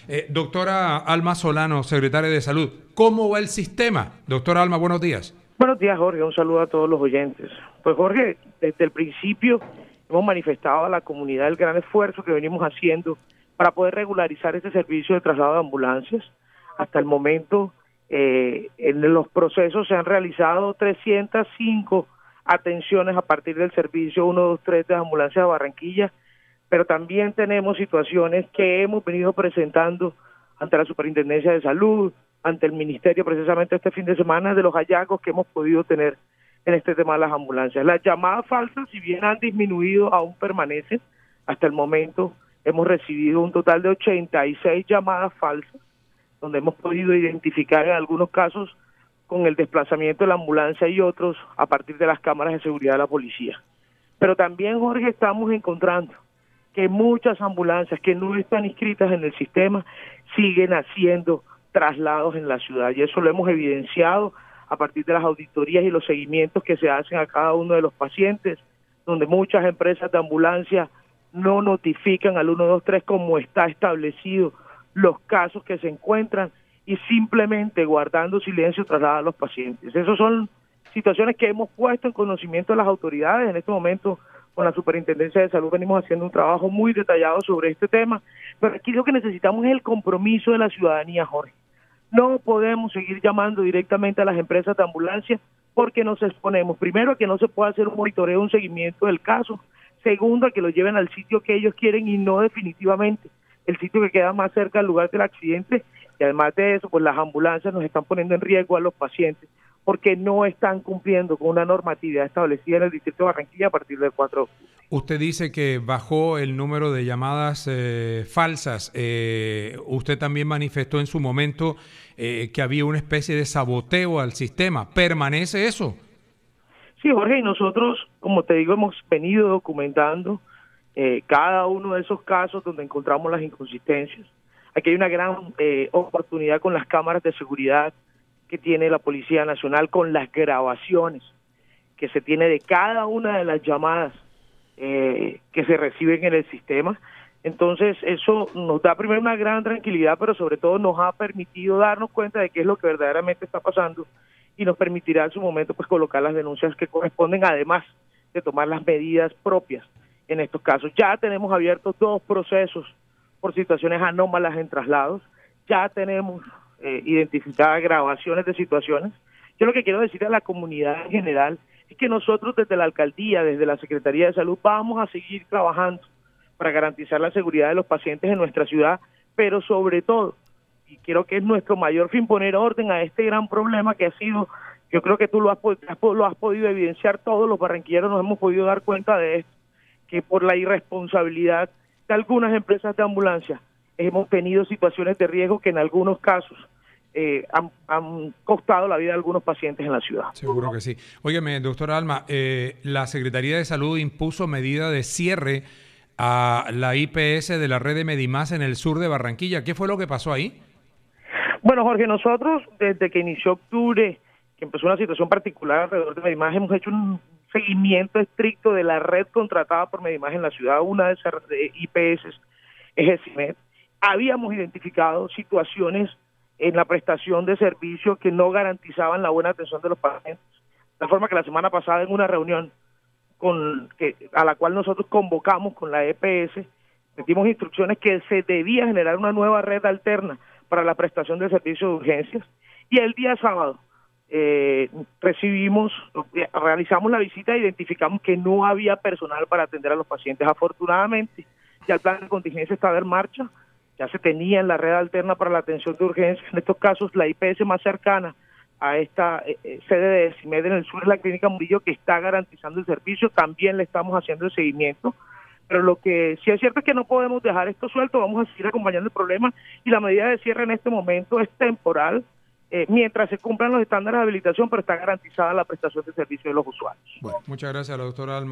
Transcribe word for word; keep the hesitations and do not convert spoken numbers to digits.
Eh, doctora Alma Solano, secretaria de Salud, ¿cómo va el sistema? Doctora Alma, buenos días. Buenos días, Jorge. Un saludo a todos los oyentes. Pues, Jorge, desde el principio hemos manifestado a la comunidad el gran esfuerzo que venimos haciendo para poder regularizar este servicio de traslado de ambulancias. Hasta el momento, eh, en los procesos se han realizado trescientas cinco atenciones a partir del servicio uno dos tres de ambulancias de Barranquilla, pero también tenemos situaciones que hemos venido presentando ante la Superintendencia de Salud, ante el Ministerio precisamente este fin de semana, de los hallazgos que hemos podido tener en este tema de las ambulancias. Las llamadas falsas, si bien han disminuido, aún permanecen. Hasta el momento hemos recibido un total de ochenta y seis llamadas falsas, donde hemos podido identificar en algunos casos con el desplazamiento de la ambulancia y otros a partir de las cámaras de seguridad de la policía. Pero también, Jorge, estamos encontrando que muchas ambulancias que no están inscritas en el sistema siguen haciendo traslados en la ciudad, y eso lo hemos evidenciado a partir de las auditorías y los seguimientos que se hacen a cada uno de los pacientes, donde muchas empresas de ambulancia no notifican al uno dos tres como está establecido los casos que se encuentran y simplemente guardando silencio trasladan a los pacientes. Esas son situaciones que hemos puesto en conocimiento de las autoridades. En este momento, con la Superintendencia de Salud venimos haciendo un trabajo muy detallado sobre este tema, pero aquí lo que necesitamos es el compromiso de la ciudadanía, Jorge. No podemos seguir llamando directamente a las empresas de ambulancia porque nos exponemos, primero, a que no se pueda hacer un monitoreo, un seguimiento del caso, segundo, a que lo lleven al sitio que ellos quieren y no definitivamente el sitio que queda más cerca del lugar del accidente, y además de eso, pues las ambulancias nos están poniendo en riesgo a los pacientes porque no están cumpliendo con una normatividad establecida en el distrito de Barranquilla a partir del cuatro de octubre. Usted dice que bajó el número de llamadas eh, falsas. Eh, usted también manifestó en su momento eh, que había una especie de saboteo al sistema. ¿Permanece eso? Sí, Jorge, y nosotros, como te digo, hemos venido documentando eh, cada uno de esos casos donde encontramos las inconsistencias. Aquí hay una gran eh, oportunidad con las cámaras de seguridad que tiene la Policía Nacional, con las grabaciones que se tiene de cada una de las llamadas eh, que se reciben en el sistema. Entonces eso nos da primero una gran tranquilidad, pero sobre todo nos ha permitido darnos cuenta de qué es lo que verdaderamente está pasando y nos permitirá en su momento pues colocar las denuncias que corresponden, además de tomar las medidas propias en estos casos. Ya tenemos abiertos dos procesos por situaciones anómalas en traslados, ya tenemos Eh, identificar grabaciones de situaciones. Yo lo que quiero decir a la comunidad en general es que nosotros desde la alcaldía, desde la Secretaría de Salud, vamos a seguir trabajando para garantizar la seguridad de los pacientes en nuestra ciudad, pero sobre todo, y creo que es nuestro mayor fin, poner orden a este gran problema que ha sido, yo creo que tú lo has, lo has podido evidenciar, todos los barranquilleros nos hemos podido dar cuenta de esto, que por la irresponsabilidad de algunas empresas de ambulancia hemos tenido situaciones de riesgo que en algunos casos eh, han, han costado la vida de algunos pacientes en la ciudad. Seguro que sí. Óyeme, doctora Alma, eh, la Secretaría de Salud impuso medida de cierre a la I P S de la red de Medimás en el sur de Barranquilla. ¿Qué fue lo que pasó ahí? Bueno, Jorge, nosotros desde que inició octubre, que empezó una situación particular alrededor de Medimás, hemos hecho un seguimiento estricto de la red contratada por Medimás en la ciudad. Una de esas I P S es ESIMED. Habíamos identificado situaciones en la prestación de servicios que no garantizaban la buena atención de los pacientes. De forma que la semana pasada en una reunión con que a la cual nosotros convocamos con la E P S, metimos instrucciones que se debía generar una nueva red alterna para la prestación de servicios de urgencias. Y el día sábado eh, recibimos, realizamos la visita e identificamos que no había personal para atender a los pacientes. Afortunadamente, ya el plan de contingencia estaba en marcha, ya se tenía en la red alterna para la atención de urgencias. En estos casos, la I P S más cercana a esta eh, sede de ESIMED en el sur es la Clínica Murillo, que está garantizando el servicio. También le estamos haciendo el seguimiento, pero lo que sí es cierto es que no podemos dejar esto suelto. Vamos a seguir acompañando el problema, y la medida de cierre en este momento es temporal, eh, mientras se cumplan los estándares de habilitación, pero está garantizada la prestación de servicio de los usuarios. Bueno, muchas gracias a la doctora Alma.